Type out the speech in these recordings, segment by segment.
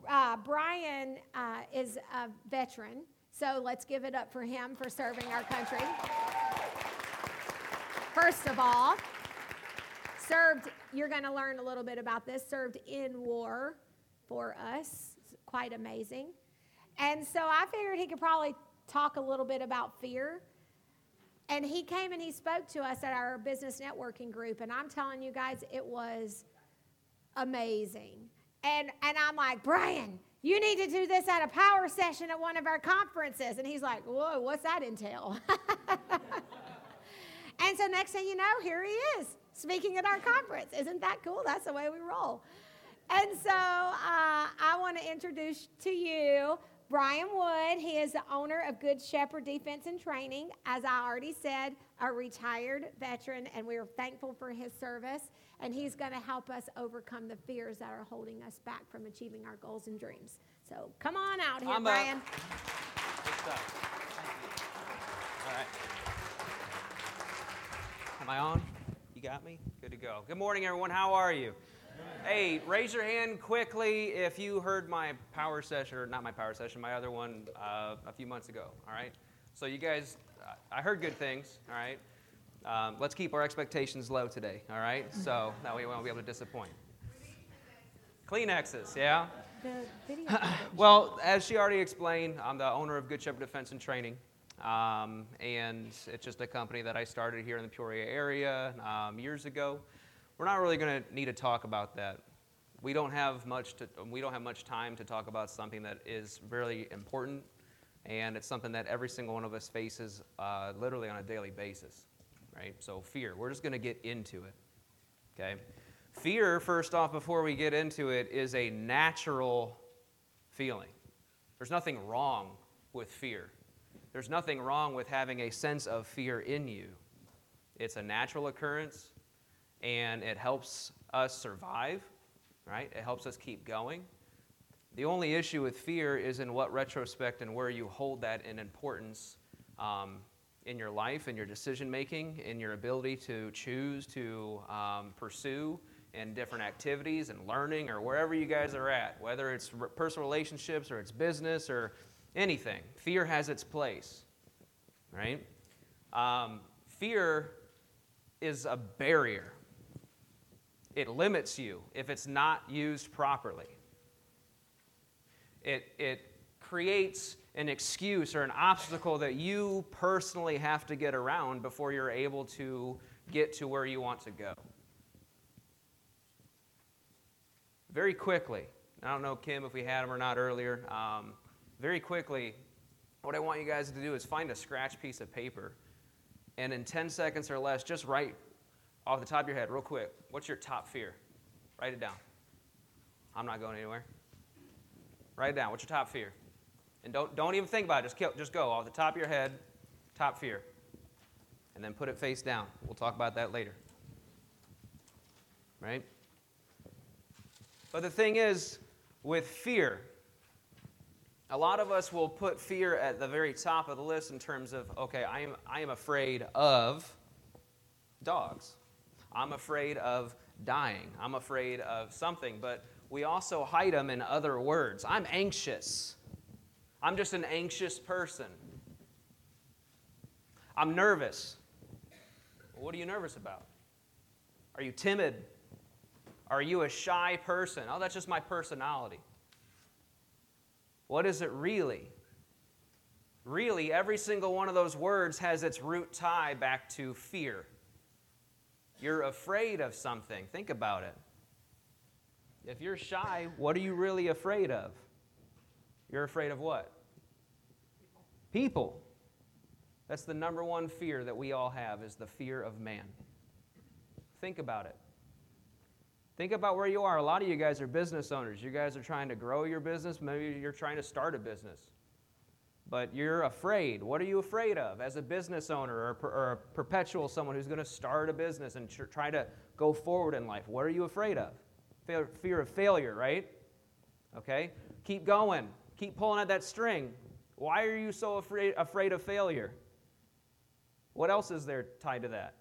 Brian is a veteran, so let's give it up for him for serving our country. First of all, you're going to learn a little bit about this, served in war for us. It's quite amazing. And so I figured he could probably talk a little bit about fear. And he came and he spoke to us at our business networking group. And I'm telling you guys, it was amazing. And I'm like, Brian, you need to do this at a power session at one of our conferences. And he's like, whoa, what's that entail? And so next thing you know, here he is speaking at our conference. Isn't that cool? That's the way we roll. And so I want to introduce to you Brian Wood. He is the owner of Good Shepherd Defense and Training. As I already said, a retired veteran, and we are thankful for his service. And he's going to help us overcome the fears that are holding us back from achieving our goals and dreams. So come on out here, Brian. Good stuff. Thank you. All right. Am I on? You got me? Good to go. Good morning, everyone. How are you? Hey, raise your hand quickly if you heard my power session, or not my power session, my other one a few months ago, all right? So you guys, I heard good things, all right? Let's keep our expectations low today, all right? So that way we won't be able to disappoint. Kleenexes, yeah? Well, as she already explained, I'm the owner of Good Shepherd Defense and Training. And it's just a company that I started here in the Peoria area years ago. We're not really going to need to talk about that. We don't have much time to talk about something that is really important, and it's something that every single one of us faces literally on a daily basis, right? So fear. We're just going to get into it, okay? Fear, first off, before we get into it, is a natural feeling. There's nothing wrong with fear. There's nothing wrong with having a sense of fear in you. It's a natural occurrence, and it helps us survive, right? It helps us keep going. The only issue with fear is in what retrospect and where you hold that in importance in your life, in your decision-making, in your ability to choose to pursue in different activities and learning or wherever you guys are at, whether it's personal relationships or it's business or anything. Fear has its place, right? Fear is a barrier. It limits you if it's not used properly. It creates an excuse or an obstacle that you personally have to get around before you're able to get to where you want to go. Very quickly, I don't know, Kim, if we had him or not earlier, very quickly, what I want you guys to do is find a scratch piece of paper, and in 10 seconds or less, just write off the top of your head, real quick, what's your top fear? Write it down. I'm not going anywhere. Write it down. What's your top fear? And don't even think about it. Just go off the top of your head, top fear. And then put it face down. We'll talk about that later. Right? But the thing is, with fear, a lot of us will put fear at the very top of the list in terms of, okay, I am afraid of dogs. I'm afraid of dying. I'm afraid of something. But we also hide them in other words. I'm anxious. I'm just an anxious person. I'm nervous. Well, what are you nervous about? Are you timid? Are you a shy person? Oh, that's just my personality. What is it really? Really, every single one of those words has its root tie back to fear. You're afraid of something. Think about it. If you're shy, what are you really afraid of? You're afraid of what? People. That's the number one fear that we all have, is the fear of man. Think about it. Think about where you are. A lot of you guys are business owners. You guys are trying to grow your business. Maybe you're trying to start a business. But you're afraid. What are you afraid of as a business owner or a perpetual someone who's going to start a business and try to go forward in life? What are you afraid of? Fear of failure, right? Okay? Keep going. Keep pulling at that string. Why are you so afraid of failure? What else is there tied to that?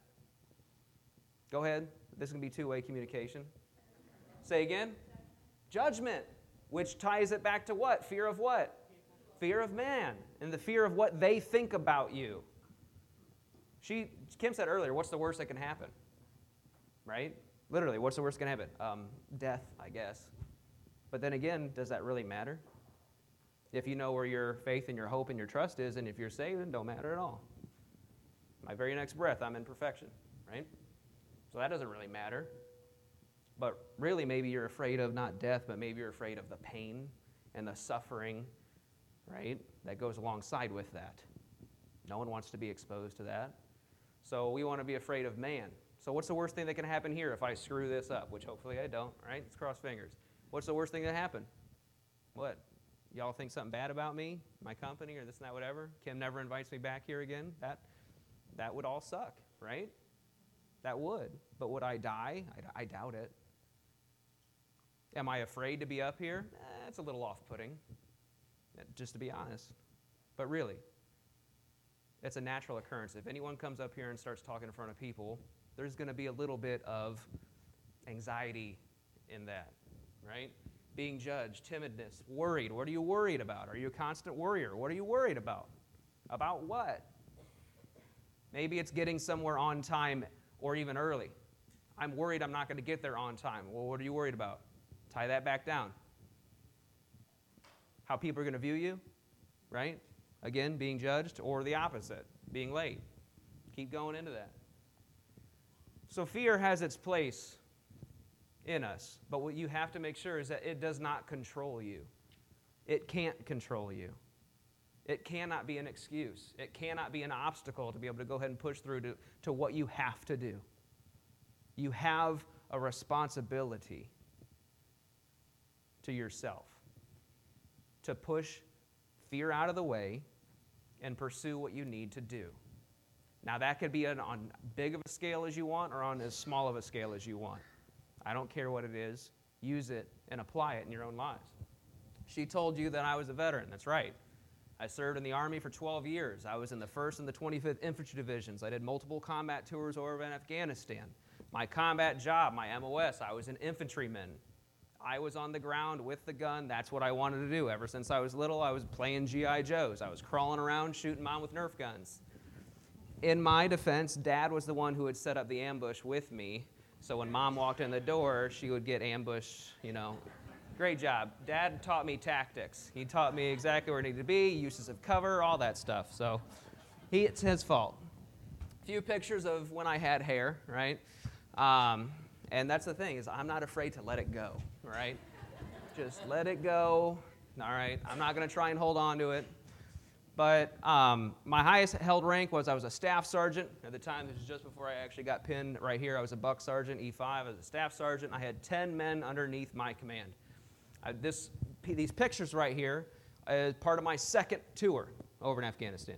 Go ahead. This can be two-way communication. Say again. Judgment. which ties it back to what? Fear of what? Fear of man, and the fear of what they think about you. Kim said earlier, what's the worst that can happen? Right? Literally, what's the worst that can happen? Death, I guess. But then again, does that really matter? If you know where your faith and your hope and your trust is, and if you're saved, it don't matter at all. My very next breath, I'm in perfection, right? So that doesn't really matter. But really, maybe you're afraid of not death, but maybe you're afraid of the pain and the suffering, right, that goes alongside with that. No one wants to be exposed to that. So we want to be afraid of man. So what's the worst thing that can happen here if I screw this up, which hopefully I don't, right? Let's cross fingers. What's the worst thing that happen? What? Y'all think something bad about me, my company, or this and that, whatever? Kim never invites me back here again? That would all suck, right? That would. But would I die? I doubt it. Am I afraid to be up here? It's a little off-putting, just to be honest. But really, it's a natural occurrence. If anyone comes up here and starts talking in front of people, there's going to be a little bit of anxiety in that, right? Being judged, timidness, worried. What are you worried about? Are you a constant worrier? What are you worried about? About what? Maybe it's getting somewhere on time or even early. I'm worried I'm not going to get there on time. Well, what are you worried about? Tie that back down. How people are going to view you, right? Again, being judged, or the opposite, being late. Keep going into that. So fear has its place in us, but what you have to make sure is that it does not control you. It can't control you. It cannot be an excuse. It cannot be an obstacle to be able to go ahead and push through to what you have to do. You have a responsibility to yourself to push fear out of the way and pursue what you need to do. Now, that could be on big of a scale as you want or on as small of a scale as you want. I don't care what it is. Use it and apply it in your own lives. She told you that I was a veteran. That's right. I served in the Army for 12 years. I was in the 1st and the 25th Infantry Divisions. I did multiple combat tours over in Afghanistan. My combat job, my MOS, I was an infantryman. I was on the ground with the gun. That's what I wanted to do. Ever since I was little, I was playing G.I. Joes. I was crawling around shooting Mom with Nerf guns. In my defense, Dad was the one who had set up the ambush with me. So when Mom walked in the door, she would get ambushed, Great job. Dad taught me tactics. He taught me exactly where I needed to be, uses of cover, all that stuff. So it's his fault. A few pictures of when I had hair, right? And that's the thing, is I'm not afraid to let it go, right? Just let it go, all right? I'm not going to try and hold on to it. But my highest held rank was I was a staff sergeant. At the time, this was just before I actually got pinned right here. I was a buck sergeant, E5. I was a staff sergeant. I had 10 men underneath my command. These pictures right here is part of my second tour over in Afghanistan.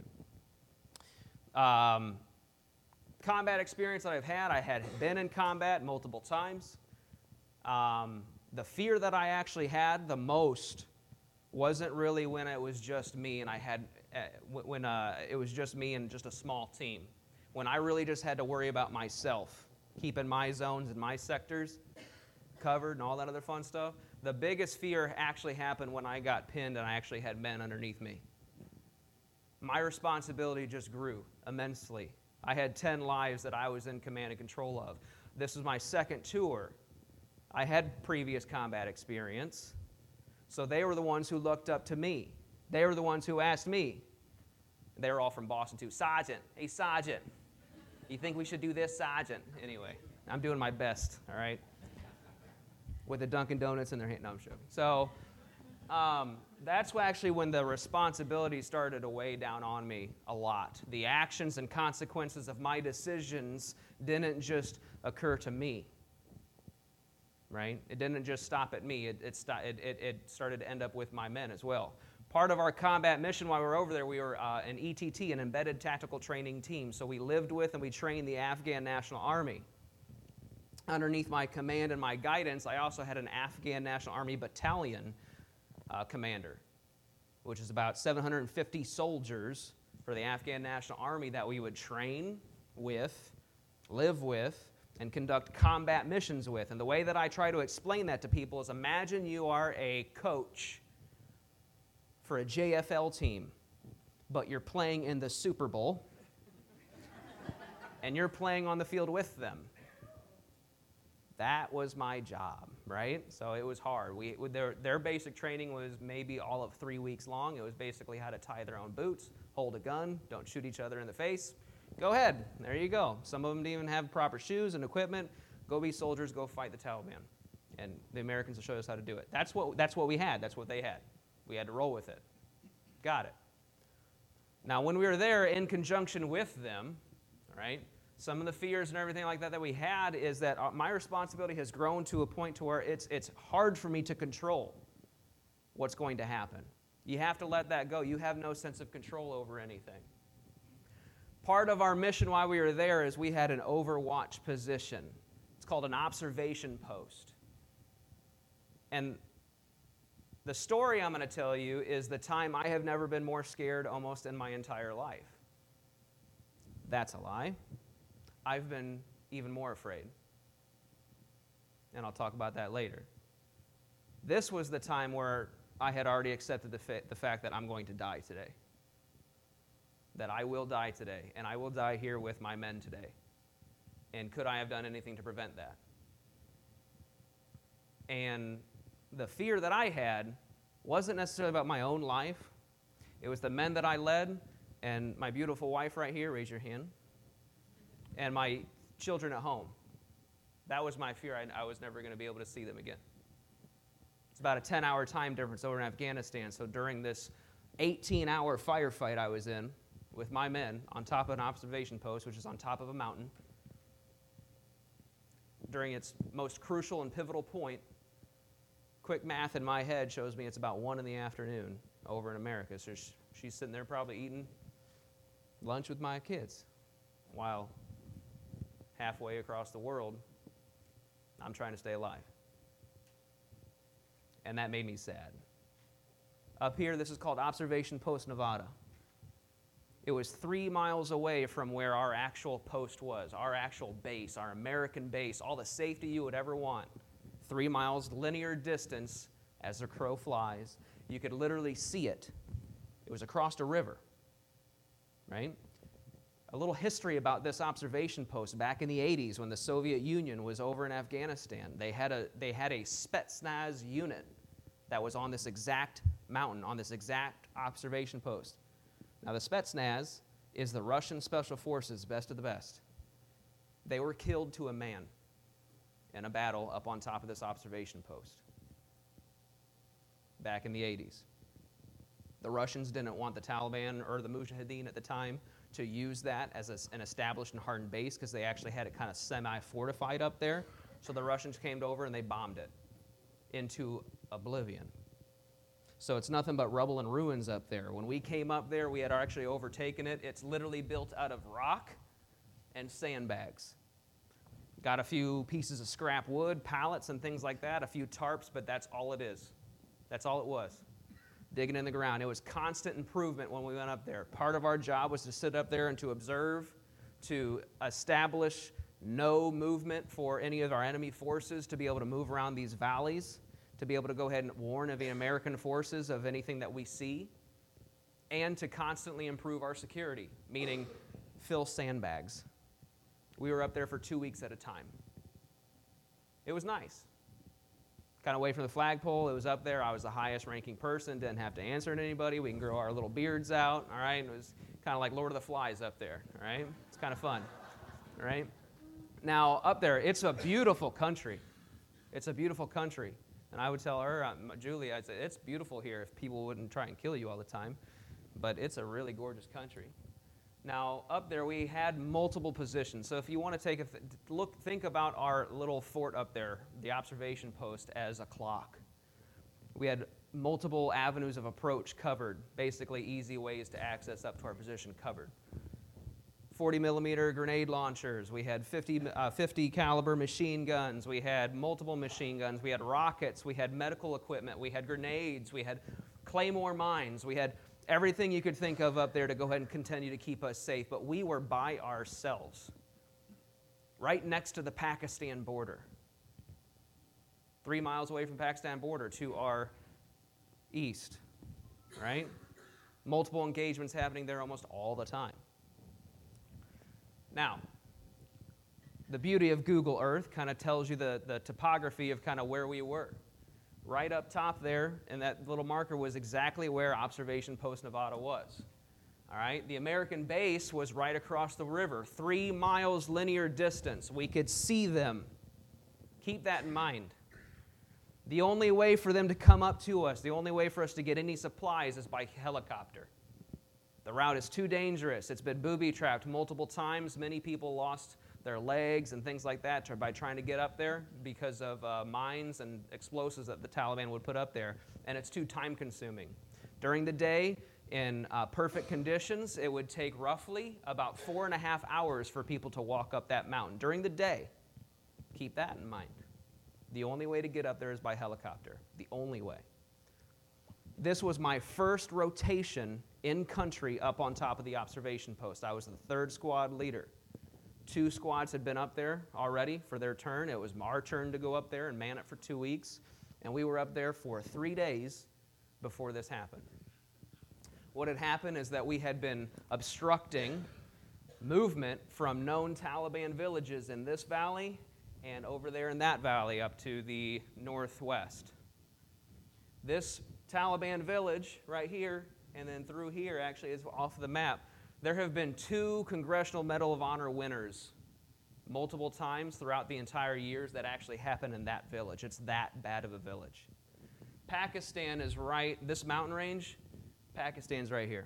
Combat experience that I've had, I had been in combat multiple times. The fear that I actually had the most wasn't really when it was just me and it was just me and just a small team. When I really just had to worry about myself, keeping my zones and my sectors covered and all that other fun stuff. The biggest fear actually happened when I got pinned and I actually had men underneath me. My responsibility just grew immensely. I had 10 lives that I was in command and control of. This was my second tour. I had previous combat experience, so they were the ones who looked up to me. They were the ones who asked me. They were all from Boston too. Sergeant, hey Sergeant, you think we should do this, Sergeant? Anyway, I'm doing my best, all right? With the Dunkin' Donuts in their hand. No, I'm joking. So that's actually when the responsibility started to weigh down on me a lot. The actions and consequences of my decisions didn't just occur to me, right? It didn't just stop at me. It started to end up with my men as well. Part of our combat mission while we were over there, we were an ETT, an Embedded Tactical Training Team. So we lived with and we trained the Afghan National Army. Underneath my command and my guidance, I also had an Afghan National Army battalion commander, which is about 750 soldiers for the Afghan National Army that we would train with, live with, and conduct combat missions with. And the way that I try to explain that to people is, imagine you are a coach for a JFL team, but you're playing in the Super Bowl, and you're playing on the field with them. That was my job, right? So it was hard. Their basic training was maybe all of 3 weeks long. It was basically how to tie their own boots, hold a gun, don't shoot each other in the face. Go ahead. There you go. Some of them didn't even have proper shoes and equipment. Go be soldiers. Go fight the Taliban. And the Americans will show us how to do it. That's what we had. That's what they had. We had to roll with it. Got it. Now, when we were there in conjunction with them, right, some of the fears and everything like that we had is that my responsibility has grown to a point to where it's hard for me to control what's going to happen. You have to let that go. You have no sense of control over anything. Part of our mission while we were there is we had an overwatch position. It's called an observation post. And the story I'm going to tell you is the time I have never been more scared almost in my entire life. That's a lie. I've been even more afraid. And I'll talk about that later. This was the time where I had already accepted the fact that I'm going to die today. That I will die today, and I will die here with my men today. And could I have done anything to prevent that? And the fear that I had wasn't necessarily about my own life. It was the men that I led, and my beautiful wife right here, raise your hand, and my children at home. That was my fear. I was never going to be able to see them again. It's about a 10-hour time difference over in Afghanistan. So during this 18-hour firefight I was in with my men on top of an observation post, which is on top of a mountain, during its most crucial and pivotal point, quick math in my head shows me it's about 1 p.m. over in America. So she's sitting there probably eating lunch with my kids, while halfway across the world, I'm trying to stay alive. And that made me sad. Up here, this is called Observation Post Nevada. It was 3 miles away from where our actual post was, our actual base, our American base, all the safety you would ever want. 3 miles linear distance as the crow flies. You could literally see it. It was across a river, right? A little history about this observation post. Back in the 80s, when the Soviet Union was over in Afghanistan, they had a Spetsnaz unit that was on this exact mountain, on this exact observation post. Now, the Spetsnaz is the Russian Special Forces, best of the best. They were killed to a man in a battle up on top of this observation post back in the 80s. The Russians didn't want the Taliban or the Mujahideen at the time to use that as an established and hardened base, because they actually had it kind of semi-fortified up there. So the Russians came over and they bombed it into oblivion. So it's nothing but rubble and ruins up there. When we came up there, we had actually overtaken it. It's literally built out of rock and sandbags. Got a few pieces of scrap wood, pallets and things like that, a few tarps, but that's all it is. That's all it was. Digging in the ground. It was constant improvement when we went up there. Part of our job was to sit up there and to observe, to establish no movement for any of our enemy forces, to be able to move around these valleys, to be able to go ahead and warn of the American forces of anything that we see, and to constantly improve our security, meaning fill sandbags. We were up there for 2 weeks at a time. It was nice. Kind of away from the flagpole. It was up there. I was the highest ranking person. Didn't have to answer to anybody. We can grow our little beards out. All right. It was kind of like Lord of the Flies up there. All right. It's kind of fun. All right. Now, up there, it's a beautiful country. It's a beautiful country. And I would tell her, Julie, I'd say, it's beautiful here if people wouldn't try and kill you all the time. But it's a really gorgeous country. Now, up there, we had multiple positions. So if you want to take a look, think about our little fort up there, the observation post, as a clock. We had multiple avenues of approach covered, basically easy ways to access up to our position covered. 40-millimeter grenade launchers. We had 50 caliber machine guns. We had multiple machine guns. We had rockets. We had medical equipment. We had grenades. We had claymore mines. We had everything you could think of up there to go ahead and continue to keep us safe. But we were by ourselves. right next to the Pakistan border. 3 miles away from Pakistan border to our east, right? Multiple engagements happening there almost all the time. Now, the beauty of Google Earth kind of tells you the topography of kind of where we were. Right up top there, and that little marker was exactly where Observation Post Nevada was. All right, the American base was right across the river, 3 miles linear distance. We could see them. Keep that in mind. The only way for them to come up to us, the only way for us to get any supplies is by helicopter. The route is too dangerous. It's been booby-trapped multiple times. Many people lost their legs and things like that by trying to get up there because of mines and explosives that the Taliban would put up there, and it's too time-consuming. During the day, in perfect conditions, it would take roughly about 4.5 hours for people to walk up that mountain. During the day, keep that in mind. The only way to get up there is by helicopter. The only way. This was my first rotation in country up on top of the observation post. I was the 3rd squad leader. 2 squads had been up there already for their turn. It was our turn to go up there and man it for 2 weeks. And we were up there for 3 days before this happened. What had happened is that we had been obstructing movement from known Taliban villages in this valley and over there in that valley up to the northwest. This Taliban village right here and then through here actually is off the map. There have been 2 Congressional Medal of Honor winners multiple times throughout the entire years that actually happened in that village. It's that bad of a village. Pakistan is right, this mountain range, Pakistan's right here.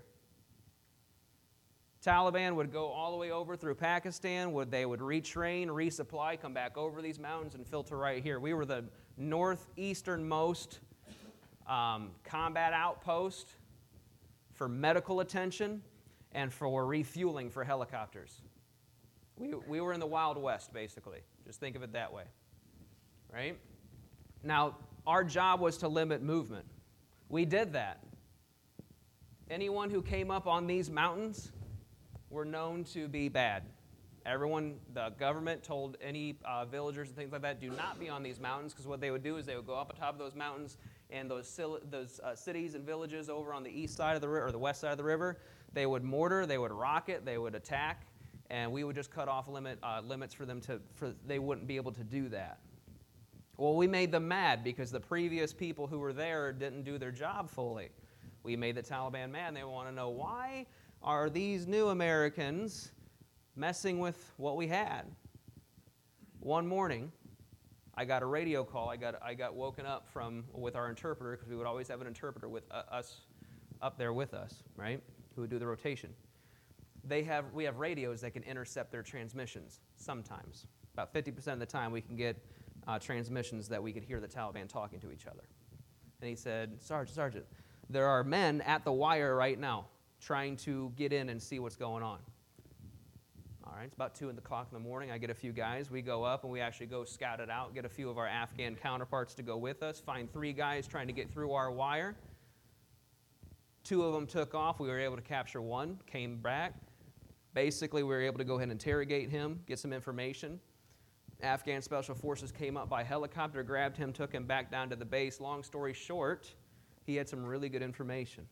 Taliban would go all the way over through Pakistan, they would retrain, resupply, come back over these mountains and filter right here. We were the northeasternmost combat outpost for medical attention and for refueling for helicopters. We were in the Wild West, basically. Just think of it that way, right? Now, our job was to limit movement. We did that. Anyone who came up on these mountains were known to be bad. Everyone, the government told any villagers and things like that, do not be on these mountains, because what they would do is they would go up on top of those mountains, and those cities and villages over on the east side of the river, or the west side of the river, they would mortar, they would rocket, they would attack, and we would just cut off limits for them they wouldn't be able to do that. Well, we made them mad because the previous people who were there didn't do their job fully. We made the Taliban mad, and they want to know, why are these new Americans messing with what we had? One morning, I got a radio call. I got woken up with our interpreter, because we would always have an interpreter with us up there with us, right, who would do the rotation. We have radios that can intercept their transmissions sometimes. About 50% of the time, we can get transmissions that we could hear the Taliban talking to each other. And he said, Sergeant, there are men at the wire right now trying to get in and see what's going on. All right, it's about 2 o'clock in the morning. I get a few guys. We go up and we actually go scout it out, get a few of our Afghan counterparts to go with us, find 3 guys trying to get through our wire. 2 of them took off. We were able to capture 1, came back. Basically, we were able to go ahead and interrogate him, get some information. Afghan Special Forces came up by helicopter, grabbed him, took him back down to the base. Long story short, he had some really good information.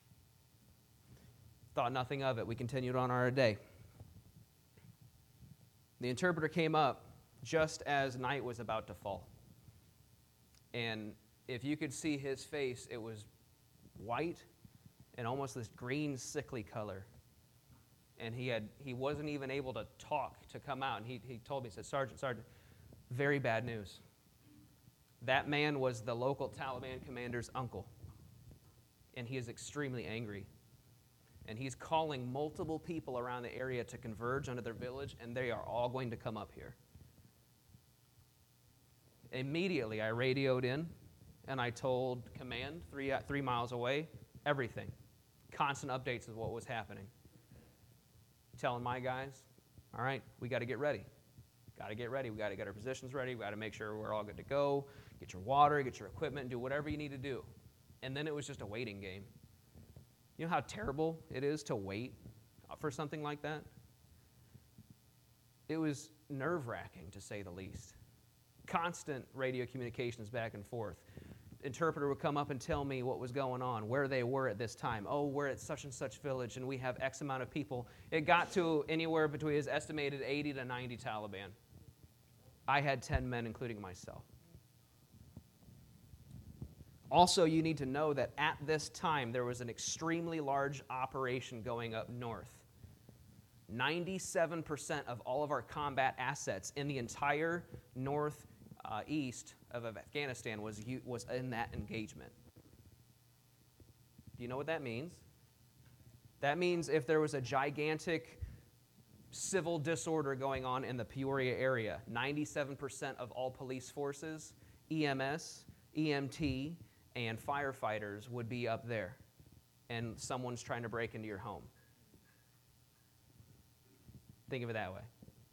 Thought nothing of it. We continued on our day. The interpreter came up just as night was about to fall. And if you could see his face, it was white and almost this green, sickly color. And he wasn't even able to talk to come out. And he told me, he said, Sergeant, very bad news. That man was the local Taliban commander's uncle. And he is extremely angry. And he's calling multiple people around the area to converge under their village, and they are all going to come up here. Immediately, I radioed in, and I told command, 3 miles away, everything. Constant updates of what was happening. Telling my guys, all right, we got to get ready. Got to get ready. We got to get our positions ready. We got to make sure we're all good to go. Get your water, get your equipment, do whatever you need to do. And then it was just a waiting game. You know how terrible it is to wait for something like that? It was nerve-wracking, to say the least. Constant radio communications back and forth. Interpreter would come up and tell me what was going on, where they were at this time. Oh, we're at such and such village, and we have X amount of people. It got to anywhere between his estimated 80 to 90 Taliban. I had 10 men, including myself. Also, you need to know that at this time, there was an extremely large operation going up north. 97% of all of our combat assets in the entire northeast of Afghanistan was in that engagement. Do you know what that means? That means if there was a gigantic civil disorder going on in the Peoria area, 97% of all police forces, EMS, EMT, and firefighters would be up there, and someone's trying to break into your home. Think of it that way.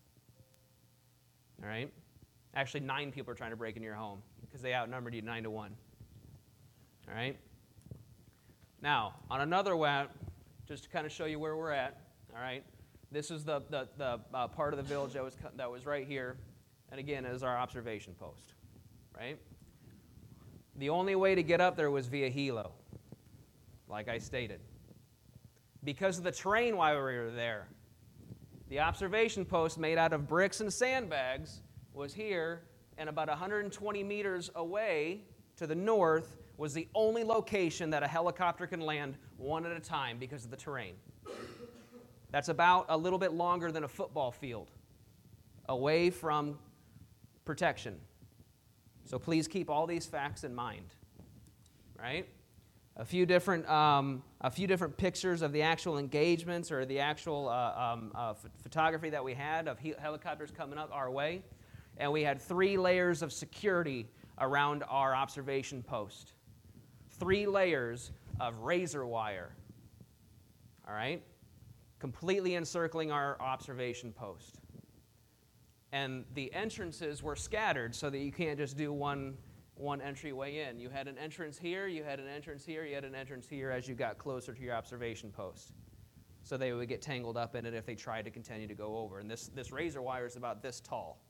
All right? Actually, 9 people are trying to break into your home because they outnumbered you 9 to 1. All right? Now, on another way, just to kind of show you where we're at, all right? This is the part of the village that was right here, and again, it is our observation post, right? The only way to get up there was via helo, like I stated. Because of the terrain while we were there, the observation post made out of bricks and sandbags was here, and about 120 meters away to the north was the only location that a helicopter can land one at a time because of the terrain. That's about a little bit longer than a football field away from protection. So please keep all these facts in mind, right? A few different pictures of the actual engagements or the actual photography that we had of helicopters coming up our way. And we had 3 layers of security around our observation post. 3 layers of razor wire, all right? Completely encircling our observation post. And the entrances were scattered so that you can't just do one entryway in. You had an entrance here, you had an entrance here, you had an entrance here as you got closer to your observation post. So they would get tangled up in it if they tried to continue to go over. And this razor wire is about this tall.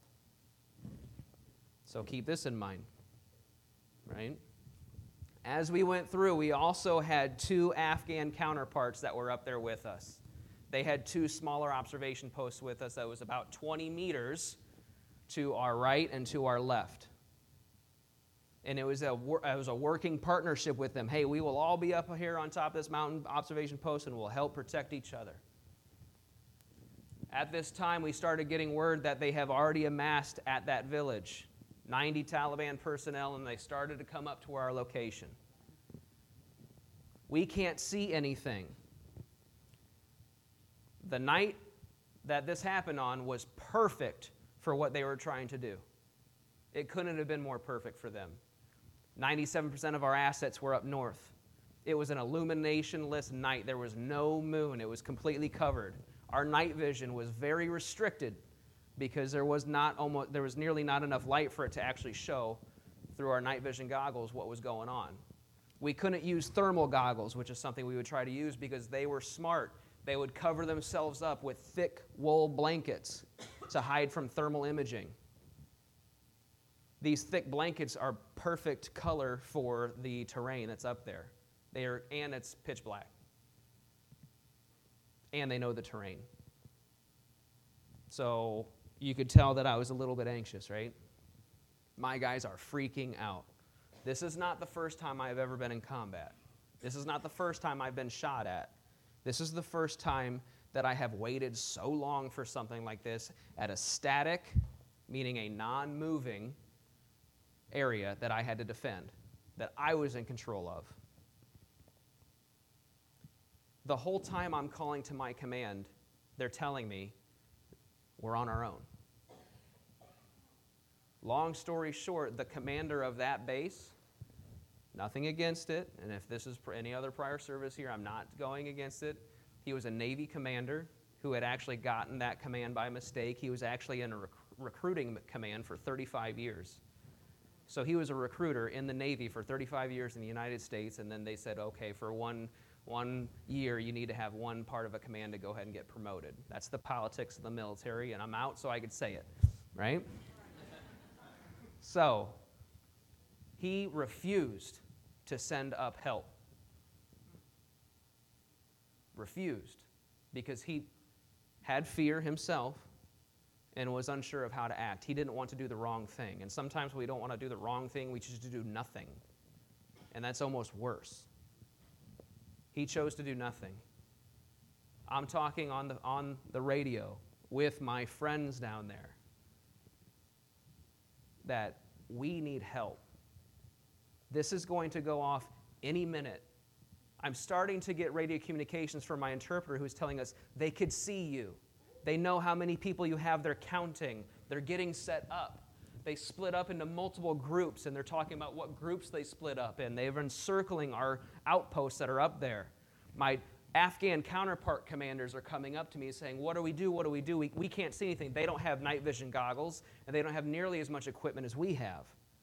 So keep this in mind, right? As we went through, we also had 2 Afghan counterparts that were up there with us. They had 2 smaller observation posts with us that was about 20 meters to our right and to our left. And it was a working partnership with them. Hey, we will all be up here on top of this mountain observation post and we'll help protect each other. At this time, we started getting word that they have already amassed at that village 90 Taliban personnel, and they started to come up to our location. We can't see anything. The night that this happened on was perfect for what they were trying to do. It couldn't have been more perfect for them. 97% of our assets were up north. It was an illumination-less night. There was no moon. It was completely covered. Our night vision was very restricted because there was nearly not enough light for it to actually show through our night vision goggles what was going on. We couldn't use thermal goggles, which is something we would try to use because they were smart. They would cover themselves up with thick wool blankets to hide from thermal imaging. These thick blankets are perfect color for the terrain that's up there. And it's pitch black. And they know the terrain. So you could tell that I was a little bit anxious, right? My guys are freaking out. This is not the first time I've ever been in combat. This is not the first time I've been shot at. This is the first time that I have waited so long for something like this at a static, meaning a non-moving area that I had to defend, that I was in control of. The whole time I'm calling to my command, they're telling me we're on our own. Long story short, the commander of that base, nothing against it, and if this is any other prior service here, I'm not going against it. He was a Navy commander who had actually gotten that command by mistake. He was actually in a recruiting command for 35 years. So he was a recruiter in the Navy for 35 years in the United States, and then they said, okay, for one 1 year, you need to have one part of a command to go ahead and get promoted. That's the politics of the military, and I'm out so I could say it, right? So, he refused to send up help. Refused, because he had fear himself and was unsure of how to act. He didn't want to do the wrong thing. And sometimes we don't want to do the wrong thing, we choose to do nothing. And that's almost worse. He chose to do nothing. I'm talking on the radio with my friends down there that we need help. This is going to go off any minute. I'm starting to get radio communications from my interpreter who's telling us they could see you. They know how many people you have. They're counting. They're getting set up. They split up into multiple groups, and they're talking about what groups they split up in. They've been circling our outposts that are up there. My Afghan counterpart commanders are coming up to me saying, what do we do? What do we do? We can't see anything. They don't have night vision goggles, and they don't have nearly as much equipment as we have.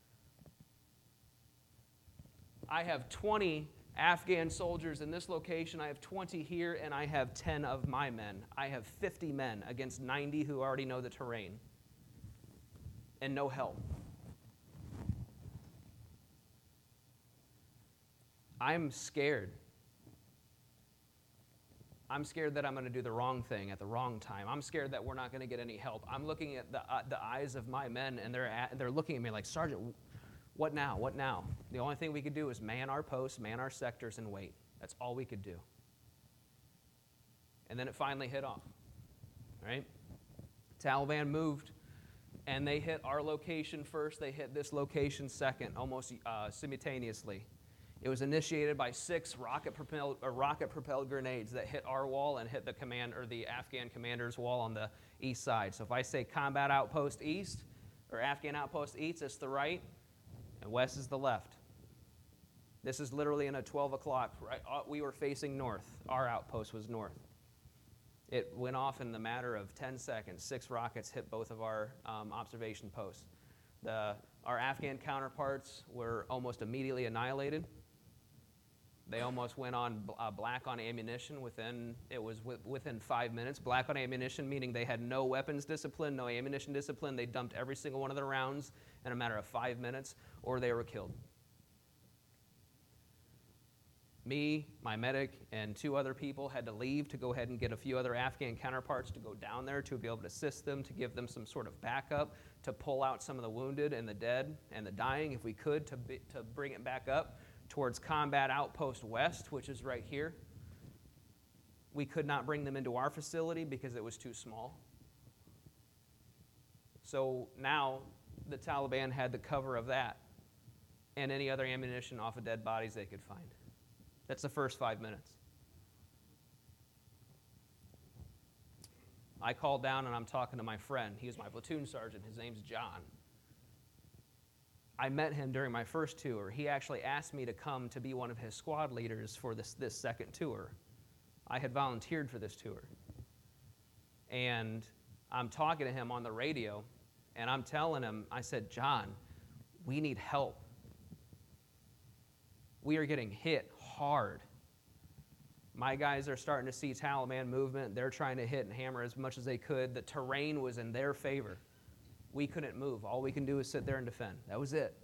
I have 20 Afghan soldiers in this location. I have 20 here, and I have 10 of my men. I have 50 men against 90 who already know the terrain, and no help. I'm scared. I'm scared that I'm going to do the wrong thing at the wrong time. I'm scared that we're not going to get any help. I'm looking at the eyes of my men, and they're looking at me like, Sergeant, what now? What now? The only thing we could do is man our posts, man our sectors, and wait. That's all we could do. And then it finally hit off, right? Taliban moved, and they hit our location first. They hit this location second, almost simultaneously. It was initiated by 6 rocket-propelled grenades that hit our wall and hit the Afghan commander's wall on the east side. So if I say combat outpost east or Afghan outpost east, it's the right, and west is the left. This is literally in a 12 o'clock. Right? We were facing north. Our outpost was north. It went off in the matter of 10 seconds. 6 rockets hit both of our observation posts. Our Afghan counterparts were almost immediately annihilated. They almost went on black on ammunition within 5 minutes. Black on ammunition meaning they had no weapons discipline, no ammunition discipline. They dumped every single one of their rounds in a matter of 5 minutes, or they were killed. Me, my medic, and 2 other people had to leave to go ahead and get a few other Afghan counterparts to go down there to be able to assist them, to give them some sort of backup, to pull out some of the wounded and the dead and the dying, if we could, to bring it back up towards Combat Outpost West, which is right here. We could not bring them into our facility because it was too small. So now the Taliban had the cover of that and any other ammunition off of dead bodies they could find. That's the first 5 minutes. I called down and I'm talking to my friend. He was my platoon sergeant. His name's John. I met him during my first tour. He actually asked me to come to be one of his squad leaders for this second tour. I had volunteered for this tour. And I'm talking to him on the radio, and I'm telling him, I said, John, we need help. We are getting hit hard. My guys are starting to see Taliban movement. They're trying to hit and hammer as much as they could. The terrain was in their favor. We couldn't move. All we can do is sit there and defend. That was it.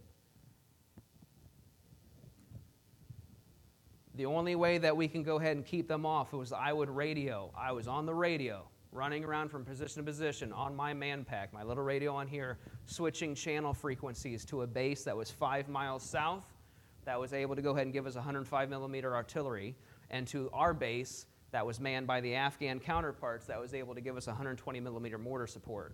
The only way that we can go ahead and keep them off was I would radio. I was on the radio, running around from position to position on my man pack, my little radio on here, switching channel frequencies to a base that was 5 miles south that was able to go ahead and give us 105 millimeter artillery, and to our base that was manned by the Afghan counterparts that was able to give us 120 millimeter mortar support.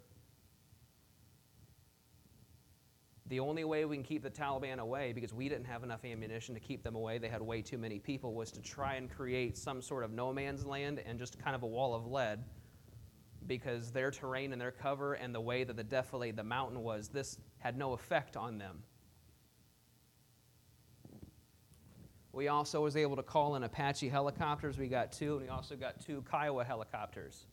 The only way we can keep the Taliban away, because we didn't have enough ammunition to keep them away, they had way too many people, was to try and create some sort of no man's land and just kind of a wall of lead, because their terrain and their cover and the way that the defilade, the mountain was, this had no effect on them. We also was able to call in Apache helicopters. We got 2, and we also got 2 Kiowa helicopters.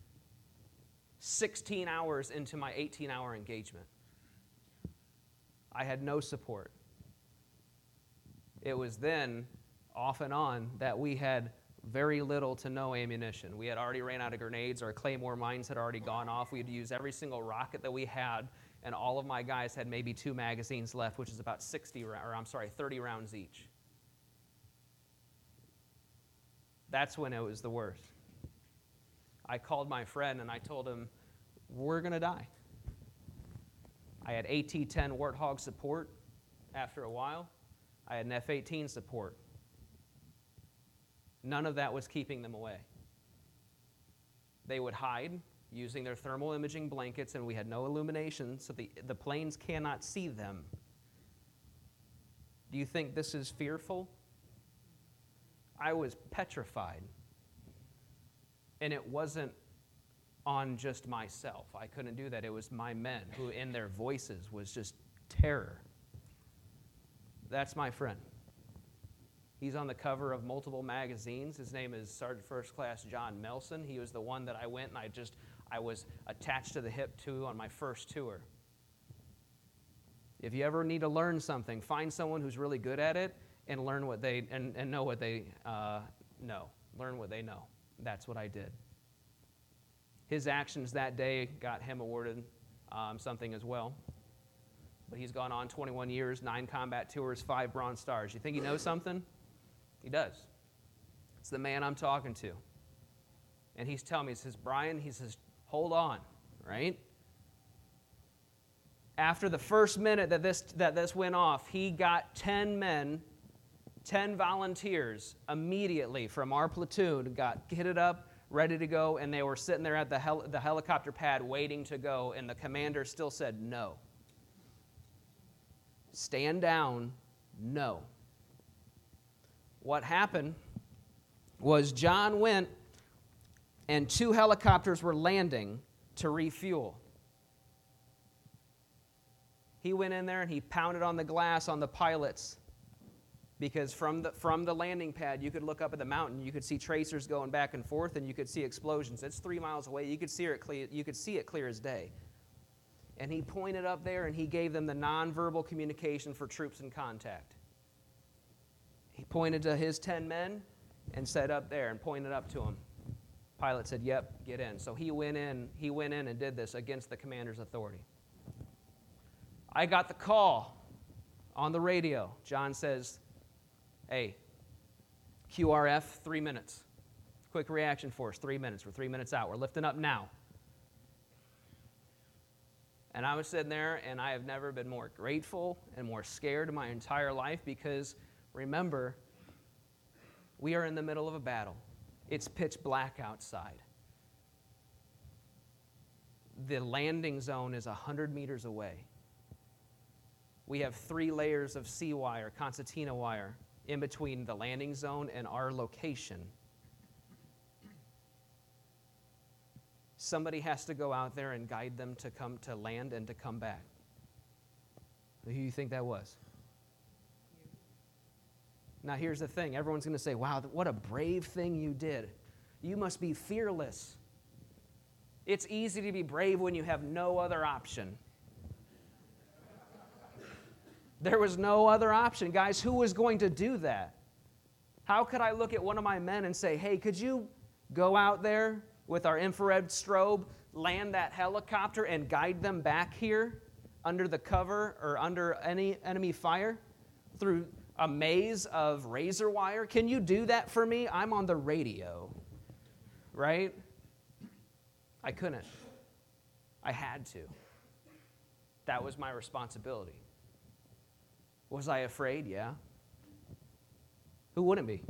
16 hours into my 18-hour engagement. I had no support. It was then off and on, that we had very little to no ammunition. We had already ran out of grenades. Our Claymore mines had already gone off. We had used every single rocket that we had, and all of my guys had maybe 2 magazines left, which is about 30 rounds each. That's when it was the worst. I called my friend and I told him, we're going to die. I had AT-10 Warthog support after a while. I had an F-18 support. None of that was keeping them away. They would hide using their thermal imaging blankets, and we had no illumination, so the planes cannot see them. Do you think this is fearful? I was petrified. And it wasn't on just myself. I couldn't do that. It was my men who, in their voices, was just terror. That's my friend. He's on the cover of multiple magazines. His name is Sergeant First Class John Melson. He was the one that I went and I was attached to the hip to on my first tour. If you ever need to learn something, find someone who's really good at it and learn what they and know what they know. Learn what they know. That's what I did. His actions that day got him awarded something as well. But he's gone on 21 years, 9 combat tours, 5 Bronze Stars. You think he knows something? He does. It's the man I'm talking to. And he's telling me, he says, Brian, he says, hold on, right? After the first minute that this went off, he got 10 men, 10 volunteers immediately from our platoon, got kitted up, ready to go, and they were sitting there at the helicopter pad waiting to go, and the commander still said no. Stand down, no. What happened was John went and 2 helicopters were landing to refuel. He went in there and he pounded on the glass on the pilots because from the landing pad, you could look up at the mountain, you could see tracers going back and forth, and you could see explosions. It's 3 miles away. You could see it clear as day. And he pointed up there and he gave them the nonverbal communication for troops in contact. He pointed to his 10 men and said up there and pointed up to them. Pilot said, yep, get in. So he went in and did this against the commander's authority. I got the call on the radio. John says, hey, QRF, 3 minutes. Quick reaction force, 3 minutes. We're 3 minutes out. We're lifting up now. And I was sitting there, and I have never been more grateful and more scared in my entire life because, remember, we are in the middle of a battle. It's pitch black outside. The landing zone is 100 meters away. We have 3 layers of C wire, concertina wire, in between the landing zone and our location. Somebody has to go out there and guide them to come to land and to come back. Who do you think that was? Now here's the thing. Everyone's going to say, wow, what a brave thing you did. You must be fearless. It's easy to be brave when you have no other option. There was no other option. Guys, who was going to do that? How could I look at one of my men and say, hey, could you go out there with our infrared strobe, land that helicopter, and guide them back here under the cover or under any enemy fire through a maze of razor wire? Can you do that for me? I'm on the radio, right? I couldn't. I had to. That was my responsibility. Was I afraid? Yeah. Who wouldn't be?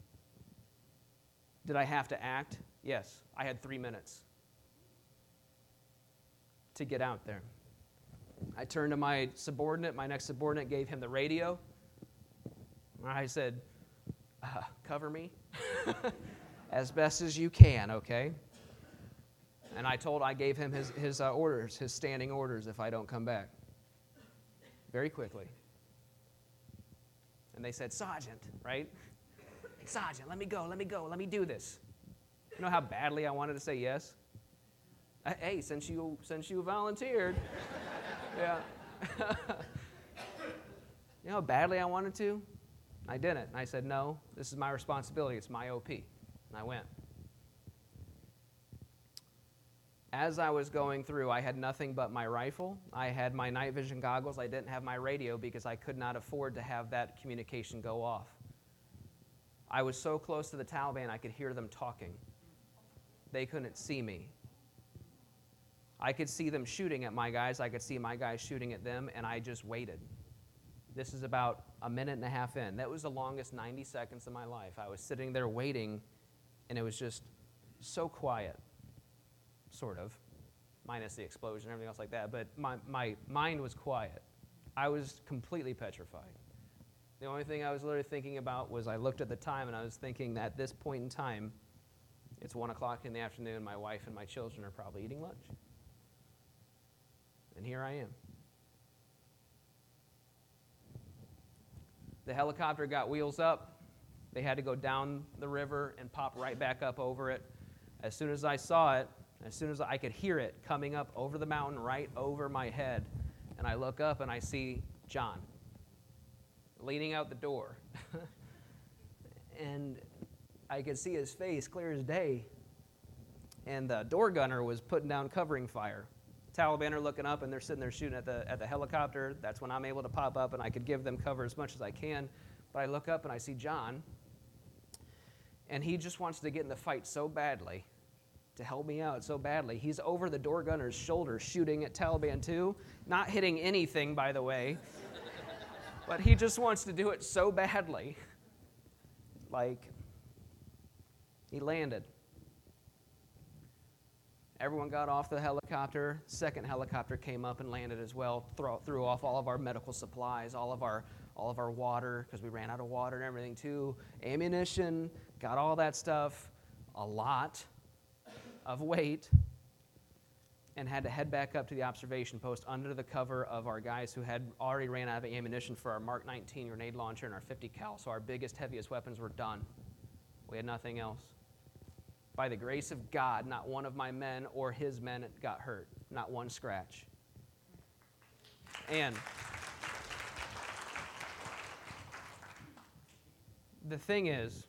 Did I have to act? Yes. I had 3 minutes to get out there. I turned to my subordinate. My next subordinate gave him the radio. I said, cover me as best as you can, okay? And I gave him his orders, his standing orders if I don't come back. Very quickly. And they said, Sergeant, right? Sergeant, let me go, let me do this. You know how badly I wanted to say yes? Hey, since you volunteered, yeah. You know how badly I wanted to? I didn't. And I said, no, this is my responsibility. It's my OP. And I went. As I was going through, I had nothing but my rifle. I had my night vision goggles. I didn't have my radio because I could not afford to have that communication go off. I was so close to the Taliban, I could hear them talking. They couldn't see me. I could see them shooting at my guys. I could see my guys shooting at them, and I just waited. This is about a minute and a half in. That was the longest 90 seconds of my life. I was sitting there waiting, and it was just so quiet. Sort of, minus the explosion and everything else like that, but my mind was quiet. I was completely petrified. The only thing I was literally thinking about was I looked at the time and I was thinking that at this point in time, it's 1 o'clock in the afternoon, my wife and my children are probably eating lunch. And here I am. The helicopter got wheels up. They had to go down the river and pop right back up over it. As soon as I saw it, as soon as I could hear it coming up over the mountain right over my head, and I look up and I see John leaning out the door. And I could see his face clear as day. And the door gunner was putting down covering fire. Taliban are looking up and they're sitting there shooting at the helicopter. That's when I'm able to pop up and I could give them cover as much as I can. But I look up and I see John, and he just wants to get in the fight so badly, to help me out so badly. He's over the door gunner's shoulder shooting at Taliban 2, not hitting anything, by the way, but he just wants to do it so badly. Like, he landed. Everyone got off the helicopter. Second helicopter came up and landed as well, threw off all of our medical supplies, all of our water, because we ran out of water and everything too, ammunition, got all that stuff, a lot of weight, and had to head back up to the observation post under the cover of our guys who had already ran out of ammunition for our Mark 19 grenade launcher and our 50 cal. So our biggest, heaviest weapons were done. We had nothing else. By the grace of God, not one of my men or his men got hurt. Not one scratch. And the thing is,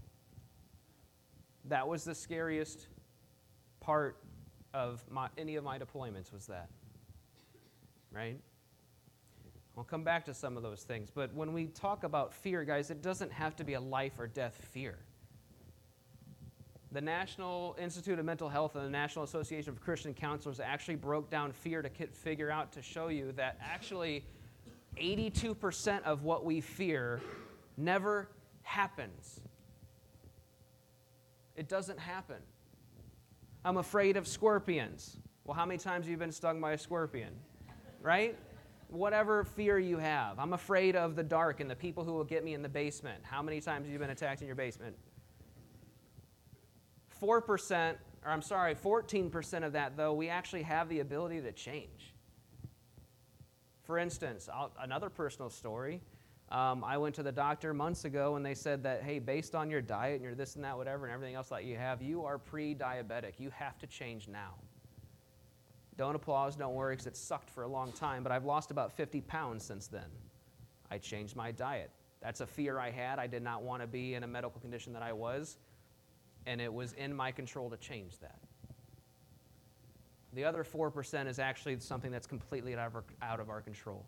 that was the scariest part of any of my deployments, was that, right? I'll come back to some of those things, but when we talk about fear, guys, it doesn't have to be a life or death fear. The National Institute of Mental Health and the National Association of Christian Counselors actually broke down fear to figure out, to show you that actually 82% of what we fear never happens. It doesn't happen. I'm afraid of scorpions. Well, how many times have you been stung by a scorpion? Right? Whatever fear you have. I'm afraid of the dark and the people who will get me in the basement. How many times have you been attacked in your basement? 14% of that, though, we actually have the ability to change. For instance, another personal story. I went to the doctor months ago and they said that, hey, based on your diet and your this and that, whatever, and everything else that you have, you are pre-diabetic. You have to change now. Don't applause, don't worry, because it sucked for a long time, but I've lost about 50 pounds since then. I changed my diet. That's a fear I had. I did not want to be in a medical condition that I was, and it was in my control to change that. The other 4% is actually something that's completely out of our control.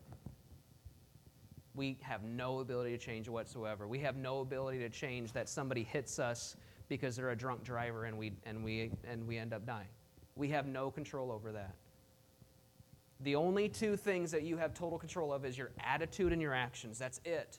We have no ability to change whatsoever. We have no ability to change that somebody hits us because they're a drunk driver and we end up dying. We have no control over that. The only two things that you have total control of is your attitude and your actions. That's it.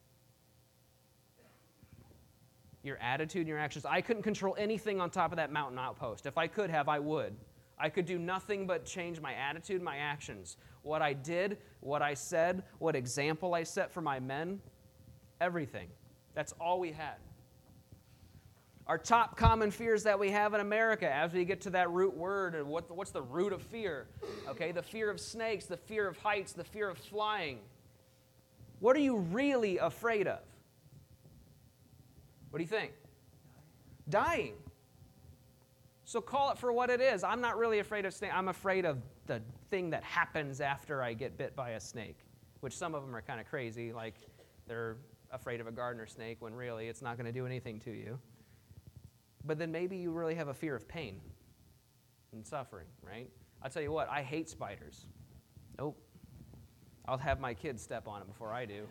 Your attitude and your actions. I couldn't control anything on top of that mountain outpost. If I could have, I would. I could do nothing but change my attitude, my actions. What I did, what I said, what example I set for my men, everything. That's all we had. Our top common fears that we have in America, as we get to that root word, and what's the root of fear? Okay, the fear of snakes, the fear of heights, the fear of flying. What are you really afraid of? What do you think? Dying. So call it for what it is. I'm not really afraid of snakes. I'm afraid of the thing that happens after I get bit by a snake, which some of them are kind of crazy, like they're afraid of a gardener snake when really it's not going to do anything to you. But then maybe you really have a fear of pain and suffering, right? I'll tell you what, I hate spiders. Nope. I'll have my kids step on it before I do.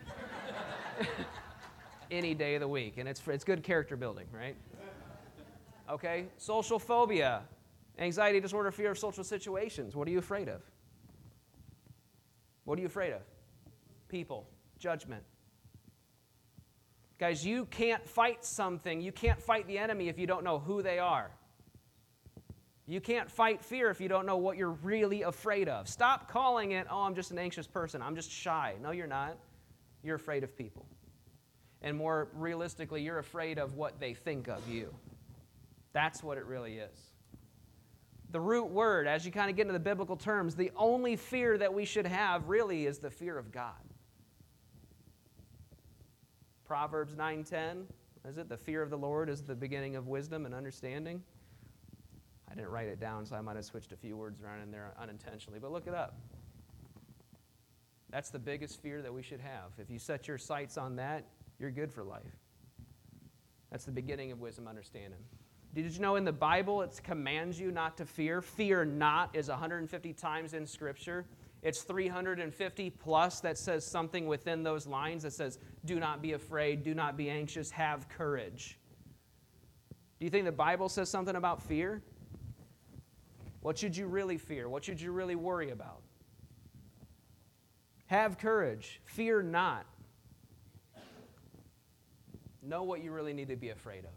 Any day of the week. And it's good character building, right? Okay, social phobia, anxiety disorder, fear of social situations. What are you afraid of? What are you afraid of? People, judgment. Guys, you can't fight something, you can't fight the enemy if you don't know who they are. You can't fight fear if you don't know what you're really afraid of. Stop calling it, oh, I'm just an anxious person, I'm just shy. No, you're not. You're afraid of people. And more realistically, you're afraid of what they think of you. That's what it really is. The root word, as you kind of get into the biblical terms, the only fear that we should have really is the fear of God. Proverbs 9:10, is it? The fear of the Lord is the beginning of wisdom and understanding. I didn't write it down, so I might have switched a few words around in there unintentionally, but look it up. That's the biggest fear that we should have. If you set your sights on that, you're good for life. That's the beginning of wisdom understanding. Did you know in the Bible it commands you not to fear? Fear not is 150 times in Scripture. It's 350 plus that says something within those lines that says, do not be afraid, do not be anxious, have courage. Do you think the Bible says something about fear? What should you really fear? What should you really worry about? Have courage. Fear not. Know what you really need to be afraid of.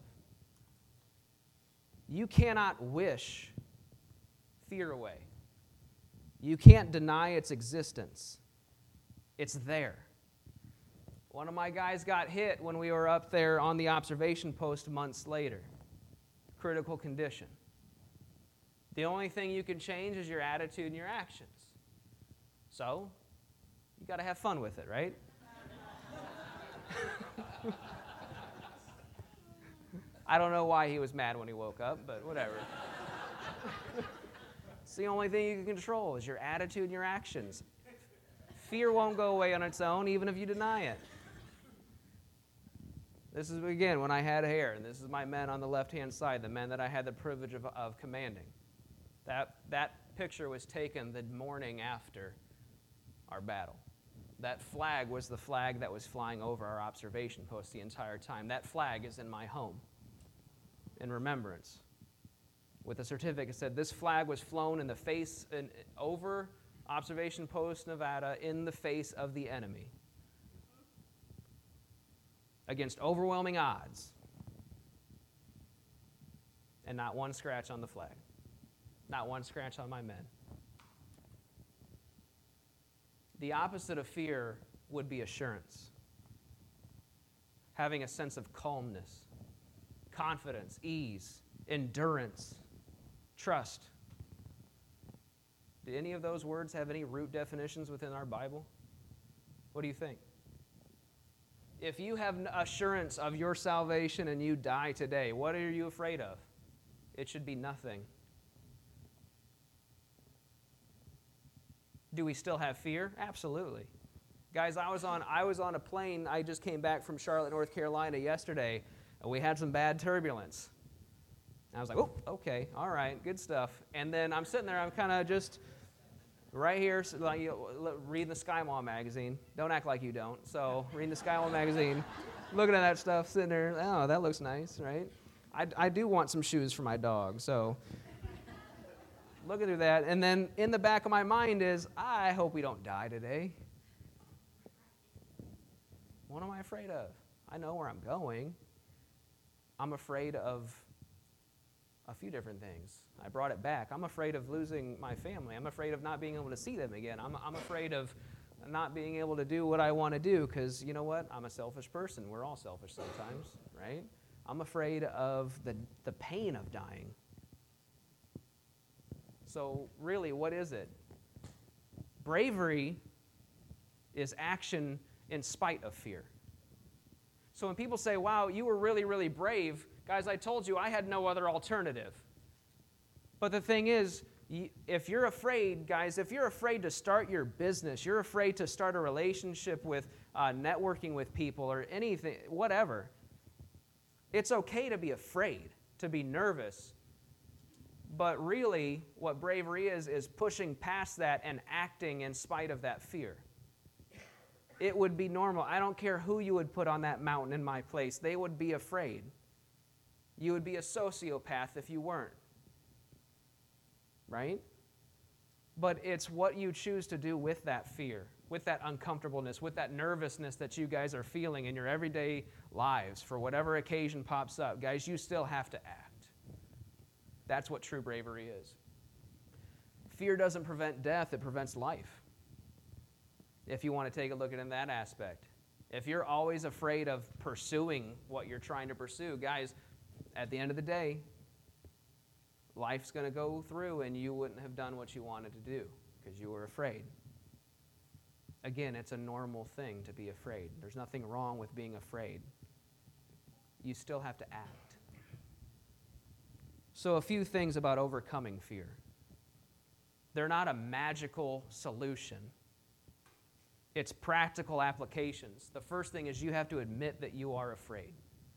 You cannot wish fear away. You can't deny its existence. It's there. One of my guys got hit when we were up there on the observation post months later. Critical condition. The only thing you can change is your attitude and your actions. So, you got to have fun with it, right? I don't know why he was mad when he woke up, but whatever. It's the only thing you can control is your attitude and your actions. Fear won't go away on its own, even if you deny it. This is, again, when I had hair, and this is my men on the left-hand side, the men that I had the privilege of commanding. That picture was taken the morning after our battle. That flag was the flag that was flying over our observation post the entire time. That flag is in my home in remembrance. With a certificate that said this flag was flown in the face and over observation post Nevada in the face of the enemy against overwhelming odds, and not one scratch on the flag, not one scratch on my men. The opposite of fear would be assurance, having a sense of calmness, confidence, ease, endurance, trust. Do any of those words have any root definitions within our Bible? What do you think? If you have assurance of your salvation and you die today, what are you afraid of? It should be nothing. Do we still have fear? Absolutely. Guys, I was on a plane. I just came back from Charlotte, North Carolina yesterday. We had some bad turbulence. I was like, oh, okay, all right, good stuff. And then I'm sitting there, I'm kind of just right here, so like, reading the SkyMall magazine. Don't act like you don't. So reading the SkyMall magazine, looking at that stuff, sitting there, oh, that looks nice, right? I do want some shoes for my dog, so looking through that. And then in the back of my mind is, I hope we don't die today. What am I afraid of? I know where I'm going. I'm afraid of a few different things. I brought it back. I'm afraid of losing my family. I'm afraid of not being able to see them again. I'm afraid of not being able to do what I want to do because, you know what? I'm a selfish person. We're all selfish sometimes, right? I'm afraid of the pain of dying. So really, what is it? Bravery is action in spite of fear. So when people say, wow, you were really, really brave, guys, I told you I had no other alternative. But the thing is, If you're afraid, guys, if you're afraid to start your business, you're afraid to start a relationship with networking with people or anything, whatever, it's okay to be afraid, to be nervous. But really, what bravery is pushing past that and acting in spite of that fear. It would be normal. I don't care who you would put on that mountain in my place. They would be afraid. You would be a sociopath if you weren't. Right? But it's what you choose to do with that fear, with that uncomfortableness, with that nervousness that you guys are feeling in your everyday lives for whatever occasion pops up. Guys, you still have to act. That's what true bravery is. Fear doesn't prevent death, it prevents life. If you want to take a look at it in that aspect. If you're always afraid of pursuing what you're trying to pursue, guys, at the end of the day, life's going to go through and you wouldn't have done what you wanted to do because you were afraid. Again, it's a normal thing to be afraid. There's nothing wrong with being afraid. You still have to act. So a few things about overcoming fear. They're not a magical solution. It's practical applications. The first thing is you have to admit that you are afraid.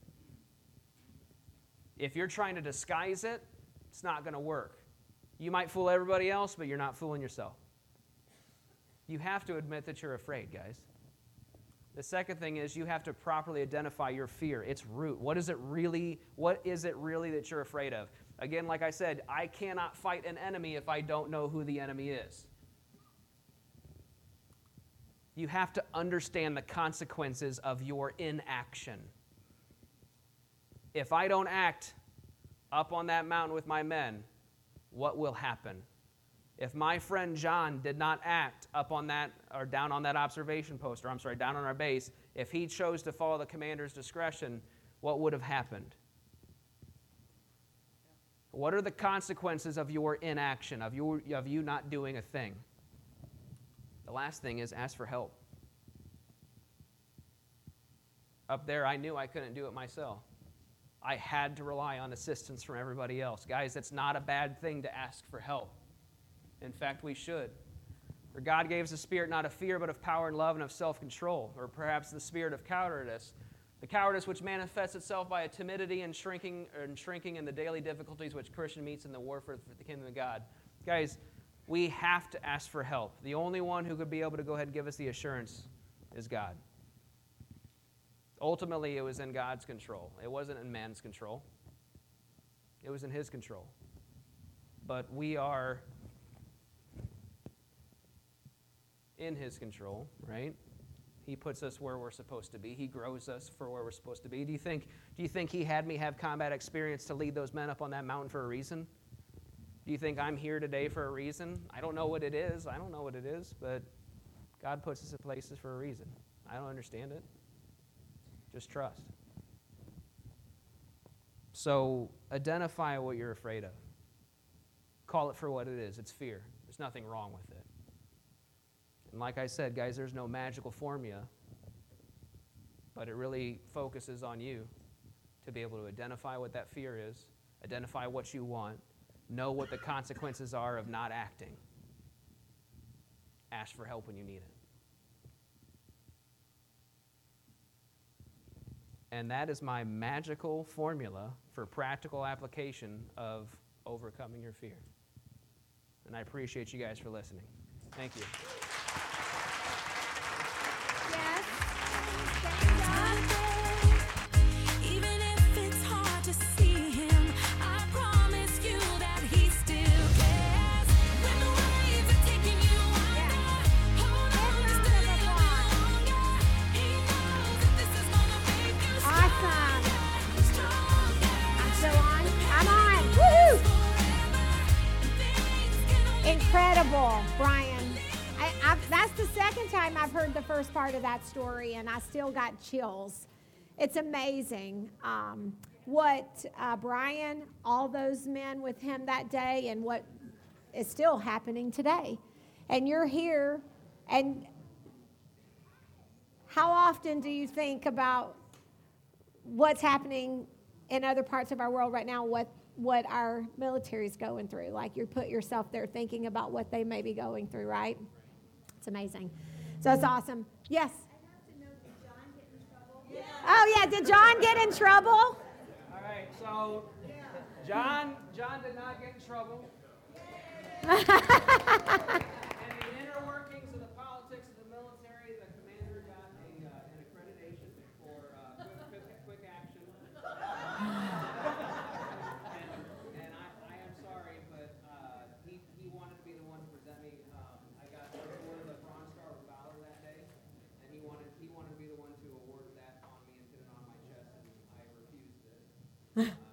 If you're trying to disguise it, it's not going to work. You might fool everybody else, but you're not fooling yourself. You have to admit that you're afraid, guys. The second thing is you have to properly identify your fear, its root. What is it really that you're afraid of? Again, like I said, I cannot fight an enemy if I don't know who the enemy is. You have to understand the consequences of your inaction. If I don't act up on that mountain with my men, what will happen? If my friend John did not act up on that, or down on that observation post, down on our base, if he chose to follow the commander's discretion, what would have happened? What are the consequences of your inaction, of you not doing a thing? The last thing is ask for help. Up there, I knew I couldn't do it myself. I had to rely on assistance from everybody else. Guys, it's not a bad thing to ask for help. In fact, we should. For God gave us a spirit not of fear, but of power and love and of self-control, or perhaps the spirit of cowardice. The cowardice which manifests itself by a timidity and shrinking in the daily difficulties which Christian meets in the warfare for the kingdom of God. Guys, we have to ask for help. The only one who could be able to go ahead and give us the assurance is God. Ultimately, it was in God's control. It wasn't in man's control. It was in His control. But we are in His control, right? He puts us where we're supposed to be. He grows us for where we're supposed to be. Do you think He had me have combat experience to lead those men up on that mountain for a reason? Do you think I'm here today for a reason? I don't know what it is, but God puts us in places for a reason. I don't understand it. Just trust. So identify what you're afraid of. Call it for what it is. It's fear. There's nothing wrong with it. And like I said, guys, there's no magical formula, but it really focuses on you to be able to identify what that fear is, identify what you want, know what the consequences are of not acting. Ask for help when you need it. And that is my magical formula for practical application of overcoming your fear. And I appreciate you guys for listening. Thank you. Yes. Even if it's hard to see Him, I promise you that He still cares. When the waves are taking you under, hold on just a little longer. He knows that this is gonna make you stronger. I'm still on. I'm on. Woohoo! Incredible, Brian. That's the second time I've heard the first part of that story, and I still got chills. It's amazing what Brian, all those men with him that day, and what is still happening today. And you're here, and how often do you think about what's happening in other parts of our world right now, what what our military's going through. Like you put yourself there thinking about what they may be going through, right? It's amazing. So it's awesome. Yes? Oh, yeah. Did John get in trouble? All right, so John did not get in trouble. And the inner workings of the politics of the military, the commander got an accreditation for quick action. And I am sorry, but he wanted to be the one to present me. I got awarded the Bronze Star with Valor that day, and he wanted to be the one to award that on me and put it on my chest, and I refused it.